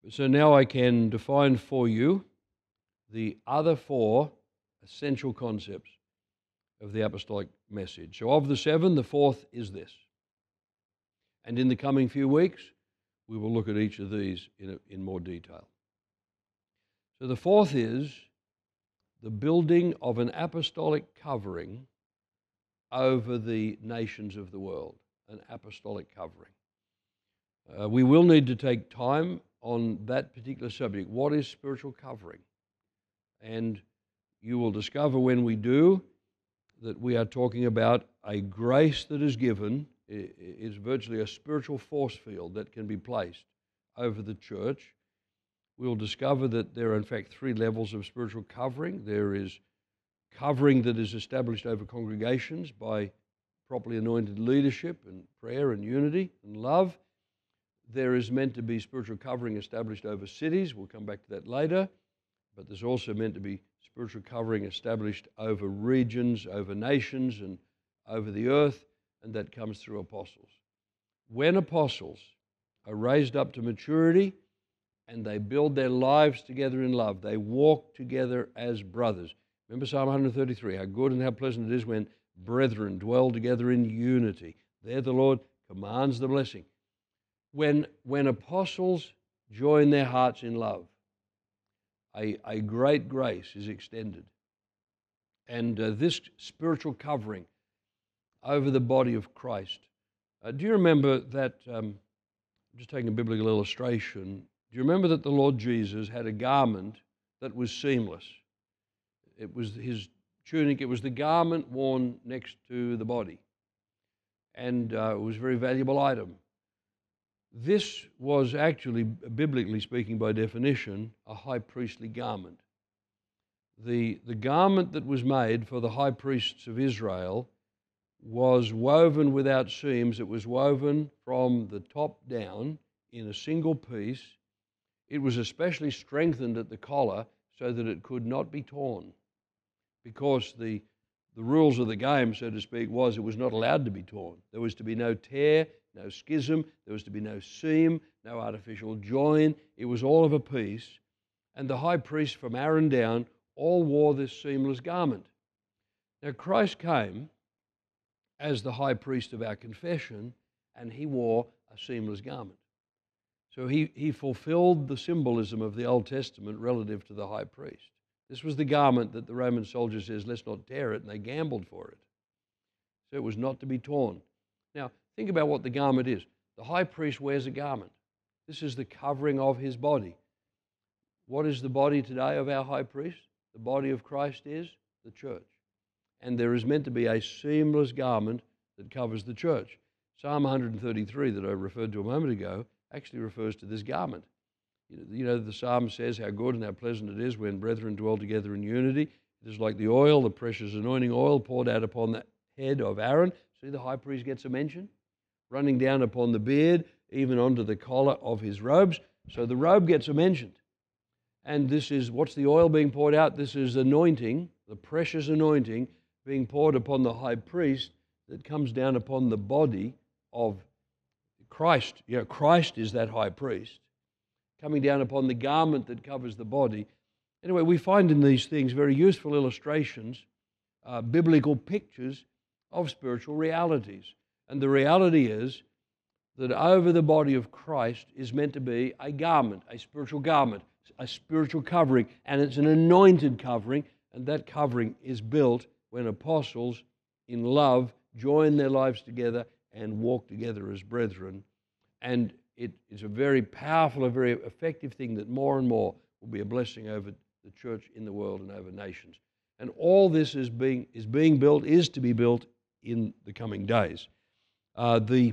So now I can define for you the other four essential concepts of the apostolic message. So of the seven, the fourth is this. And in the coming few weeks, we will look at each of these in more detail. So the fourth is the building of an apostolic covering over the nations of the world, an apostolic covering. We will need to take time on that particular subject. What is spiritual covering? And you will discover when we do that we are talking about a grace that is given. Is virtually a spiritual force field that can be placed over the church. We'll discover that there are in fact three levels of spiritual covering. There is covering that is established over congregations by properly anointed leadership and prayer and unity and love. There is meant to be spiritual covering established over cities. We'll come back to that later. But there's also meant to be spiritual covering established over regions, over nations, and over the earth, and that comes through apostles. When apostles are raised up to maturity and they build their lives together in love, they walk together as brothers. Remember Psalm 133, how good and how pleasant it is when brethren dwell together in unity. There the Lord commands the blessing. When apostles join their hearts in love, a great grace is extended. And this spiritual covering over the body of Christ. Do you remember that, I'm just taking a biblical illustration, do you remember that the Lord Jesus had a garment that was seamless? It was his tunic, it was the garment worn next to the body. And it was a very valuable item. This was actually, biblically speaking by definition, a high priestly garment. The garment that was made for the high priests of Israel was woven without seams. It was woven from the top down in a single piece. It was especially strengthened at the collar so that it could not be torn, because the rules of the game, so to speak, was it was not allowed to be torn. There was to be no tear, no schism, there was to be no seam, no artificial join. It was all of a piece. And the high priest from Aaron down all wore this seamless garment. Now Christ came as the high priest of our confession, and he wore a seamless garment. So he fulfilled the symbolism of the Old Testament relative to the high priest. This was the garment that the Roman soldier says, let's not tear it, and they gambled for it. So it was not to be torn. Now, think about what the garment is. The high priest wears a garment. This is the covering of his body. What is the body today of our high priest? The body of Christ is the church. And there is meant to be a seamless garment that covers the church. Psalm 133 that I referred to a moment ago actually refers to this garment. You know, the psalm says how good and how pleasant it is when brethren dwell together in unity. It is like the oil, the precious anointing oil poured out upon the head of Aaron. See, the high priest gets a mention. Running down upon the beard, even onto the collar of his robes. So the robe gets a mention. And this is, what's the oil being poured out? This is anointing, the precious anointing being poured upon the high priest that comes down upon the body of Christ. You know, Christ is that high priest, coming down upon the garment that covers the body. Anyway, we find in these things very useful illustrations, biblical pictures of spiritual realities. And the reality is that over the body of Christ is meant to be a garment, a spiritual covering, and it's an anointed covering, and that covering is built when apostles in love join their lives together and walk together as brethren. And it is a very powerful, a very effective thing that more and more will be a blessing over the church in the world and over nations. And all this is being built, is to be built in the coming days. Of the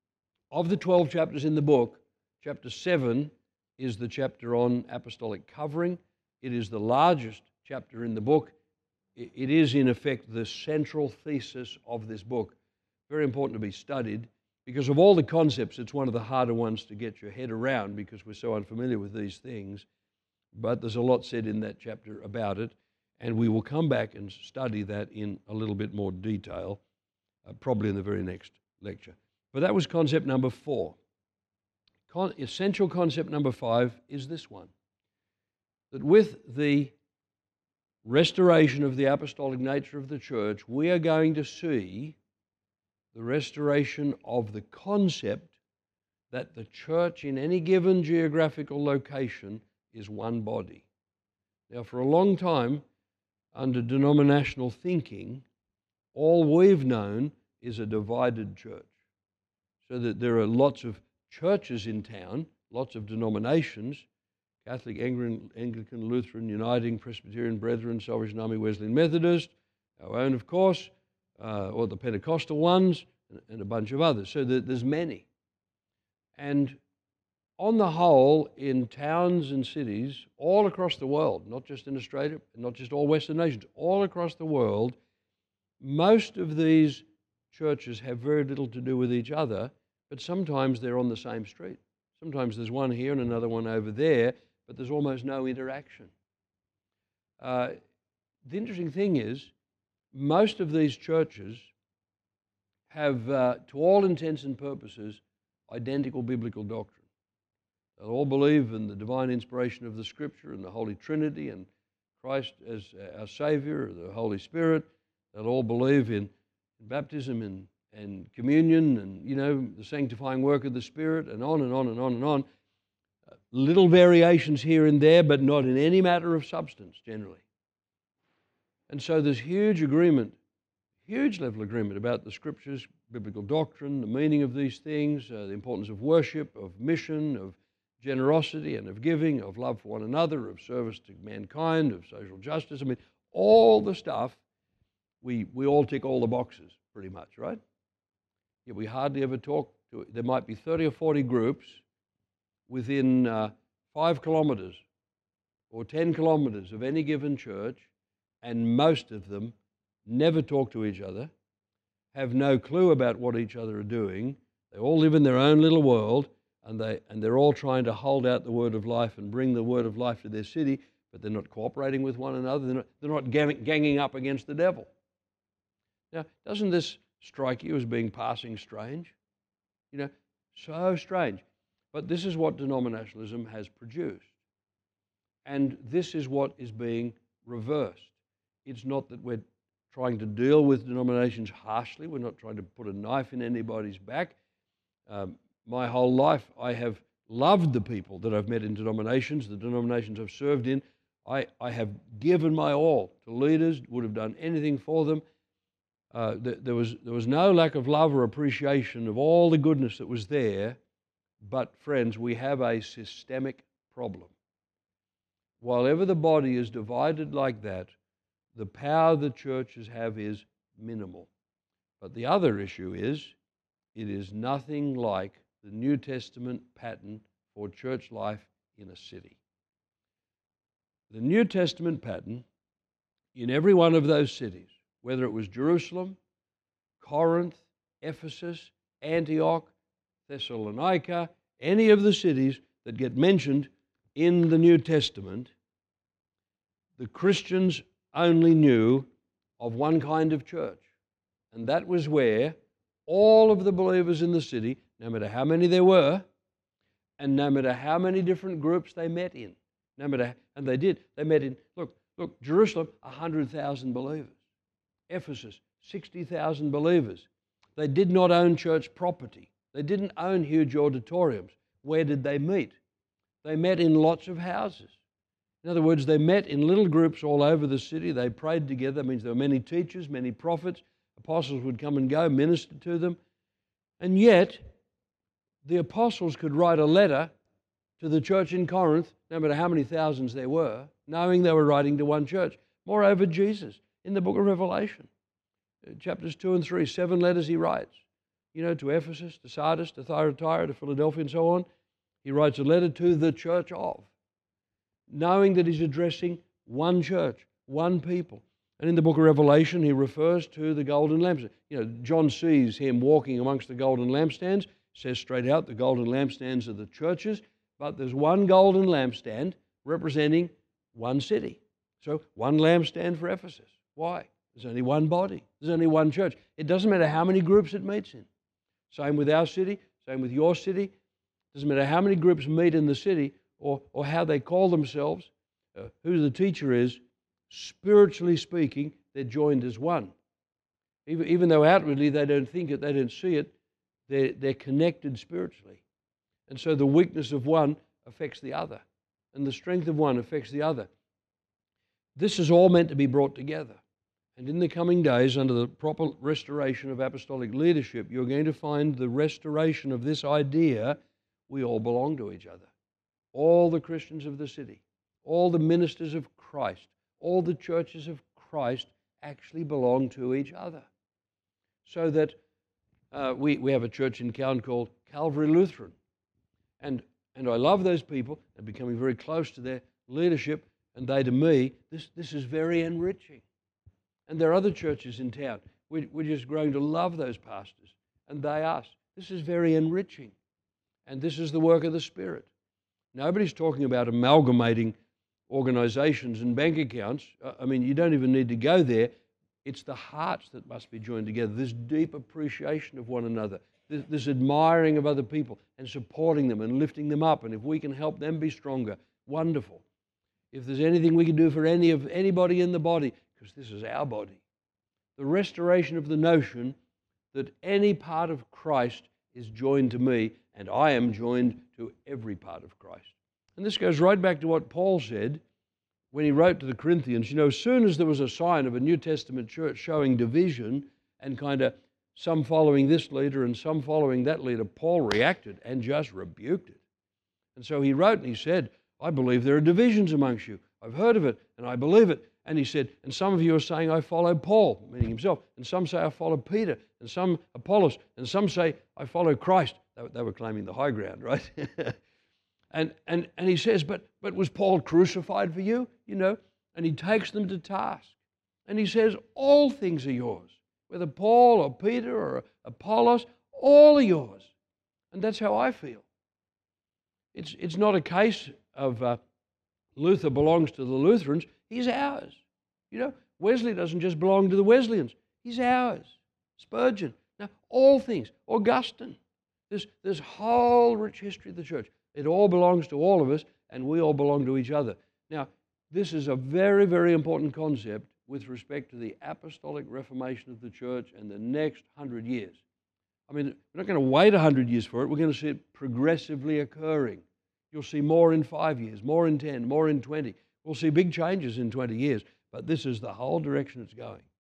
12 chapters in the book, chapter 7 is the chapter on apostolic covering. It is the largest chapter in the book. It is, in effect, the central thesis of this book. Very important to be studied. Because of all the concepts, it's one of the harder ones to get your head around because we're so unfamiliar with these things. But there's a lot said in that chapter about it, and we will come back and study that in a little bit more detail, probably in the very next lecture. But that was concept number 4. essential concept number 5 is this one, that with the restoration of the apostolic nature of the church, we are going to see the restoration of the concept that the church in any given geographical location is one body. Now, for a long time, under denominational thinking, all we've known is a divided church. So that there are lots of churches in town, lots of denominations, Catholic, Anglican, Lutheran, Uniting, Presbyterian, Brethren, Salvation Army, Wesleyan, Methodist, our own, of course, or the Pentecostal ones, and a bunch of others. So there's many. And on the whole, in towns and cities all across the world, not just in Australia, not just all Western nations, all across the world, most of these churches have very little to do with each other, but sometimes they're on the same street. Sometimes there's one here and another one over there, but there's almost no interaction. The interesting thing is, most of these churches have, to all intents and purposes, identical biblical doctrine. They'll all believe in the divine inspiration of the Scripture and the Holy Trinity and Christ as our Savior, the Holy Spirit. They'll all believe in baptism and communion and, the sanctifying work of the Spirit, and on and on and on and on. Little variations here and there, but not in any matter of substance, generally. And so there's huge agreement, huge level of agreement about the Scriptures, biblical doctrine, the meaning of these things, the importance of worship, of mission, of generosity and of giving, of love for one another, of service to mankind, of social justice. I mean, all the stuff, we all tick all the boxes pretty much, right? Yet we hardly ever talk to, there might be 30 or 40 groups within 5 kilometers or 10 kilometers of any given church, and most of them never talk to each other, have no clue about what each other are doing. They all live in their own little world, and they're all trying to hold out the word of life and bring the word of life to their city, but they're not cooperating with one another. They're not ganging up against the devil. Now, doesn't this strike you as being passing strange? So strange. But this is what denominationalism has produced. And this is what is being reversed. It's not that we're trying to deal with denominations harshly. We're not trying to put a knife in anybody's back. My whole life, I have loved the people that I've met in denominations, the denominations I've served in. I have given my all to leaders, would have done anything for them. There was no lack of love or appreciation of all the goodness that was there. But friends, we have a systemic problem. While ever the body is divided like that, the power the churches have is minimal. But the other issue is, it is nothing like the New Testament pattern for church life in a city. The New Testament pattern in every one of those cities, whether it was Jerusalem, Corinth, Ephesus, Antioch, Thessalonica, any of the cities that get mentioned in the New Testament, the Christians only knew of one kind of church. And that was where all of the believers in the city, no matter how many there were, and no matter how many different groups they met in, they met in, look, Jerusalem, 100,000 believers. Ephesus, 60,000 believers. They did not own church property. They didn't own huge auditoriums. Where did they meet? They met in lots of houses. In other words, they met in little groups all over the city. They prayed together. That means there were many teachers, many prophets. Apostles would come and go, minister to them. And yet, the apostles could write a letter to the church in Corinth, no matter how many thousands there were, knowing they were writing to one church. Moreover, Jesus, in the book of Revelation, chapters 2 and 3, 7 letters he writes. To Ephesus, to Sardis, to Thyatira, to Philadelphia, and so on. He writes a letter to the church of, knowing that he's addressing one church, one people. And in the book of Revelation, he refers to the golden lampstands. John sees him walking amongst the golden lampstands, says straight out the golden lampstands are the churches, but there's one golden lampstand representing one city. So one lampstand for Ephesus. Why? There's only one body. There's only one church. It doesn't matter how many groups it meets in. Same with our city, same with your city. Doesn't matter how many groups meet in the city or how they call themselves, who the teacher is, spiritually speaking, they're joined as one. Even though outwardly they don't think it, they don't see it, they're connected spiritually. And so the weakness of one affects the other, and the strength of one affects the other. This is all meant to be brought together. And in the coming days, under the proper restoration of apostolic leadership, you're going to find the restoration of this idea: we all belong to each other. All the Christians of the city, all the ministers of Christ, all the churches of Christ actually belong to each other. So that we have a church in Cowan called Calvary Lutheran. And I love those people. I'm becoming very close to their leadership, and they to me, this is very enriching. And there are other churches in town. We're just growing to love those pastors, and they us. This is very enriching. And this is the work of the Spirit. Nobody's talking about amalgamating organizations and bank accounts. I mean, you don't even need to go there. It's the hearts that must be joined together, this deep appreciation of one another, this admiring of other people and supporting them and lifting them up. And if we can help them be stronger, wonderful. If there's anything we can do for anybody in the body, because this is our body, the restoration of the notion that any part of Christ is joined to me and I am joined to every part of Christ. And this goes right back to what Paul said when he wrote to the Corinthians. You know, as soon as there was a sign of a New Testament church showing division and kind of some following this leader and some following that leader, Paul reacted and just rebuked it. And so he wrote and he said, I believe there are divisions amongst you. I've heard of it and I believe it. And he said, and some of you are saying, I follow Paul, meaning himself. And some say, I follow Peter. And some Apollos. And some say, I follow Christ. They were claiming the high ground, right? And he says, but was Paul crucified for you? You know, and he takes them to task. And he says, all things are yours. Whether Paul or Peter or Apollos, all are yours. And that's how I feel. It's not a case of Luther belongs to the Lutherans. He's ours. You know, Wesley doesn't just belong to the Wesleyans. He's ours. Spurgeon. Now, all things. Augustine. This whole rich history of the church. It all belongs to all of us, and we all belong to each other. Now, this is a very, very important concept with respect to the apostolic reformation of the church and the next 100 years. I mean, we're not going to wait 100 years for it. We're going to see it progressively occurring. You'll see more in 5 years, more in 10, more in 20. We'll see big changes in 20 years, but this is the whole direction it's going.